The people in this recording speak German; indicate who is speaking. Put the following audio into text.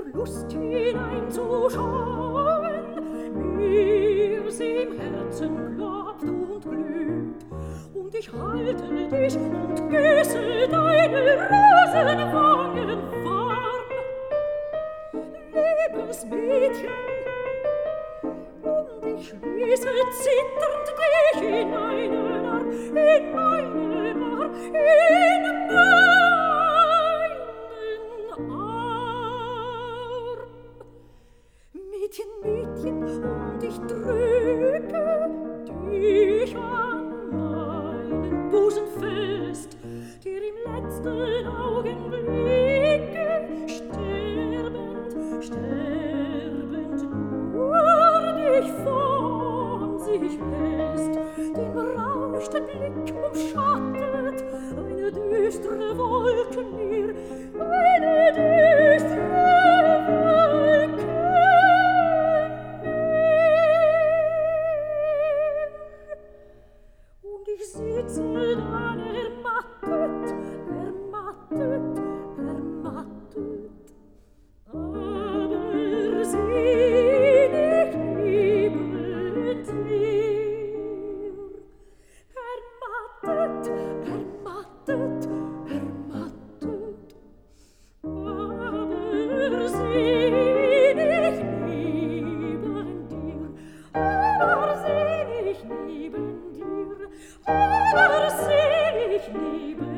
Speaker 1: Lust hineinzuschauen, mir's im Herzen klopft und glüht, und ich halte dich und küsse deine Rosenwangen warm. Liebes Mädchen, und ich schließe zitternd dich in meinen Arm, in meinen Arm, in meinen Arm. Mädchen, Mädchen, und ich drücke dich an meinen Busen fest, der im letzten Augenblicke sterbend, sterbend nur dich von sich lässt. Den Rausch der Blick umschattet eine düstere Wolke mir, eine düstere Wolke mir. Und ich sitze dann ermattet, ermattet, ermattet, aber sehnig liebend dir. Ermattet, ermattet, ermattet, aber sehnig liebend dir, aber sehnig liebend dir, aber sehnig liebend